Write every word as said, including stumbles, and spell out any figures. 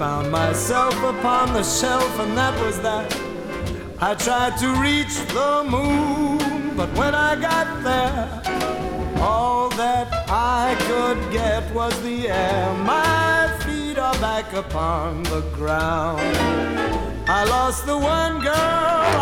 found myself upon the shelf, and that was that. I tried to reach the moon, but when I got there, all that I could get was the air. My feet are back upon the ground. I lost the one girl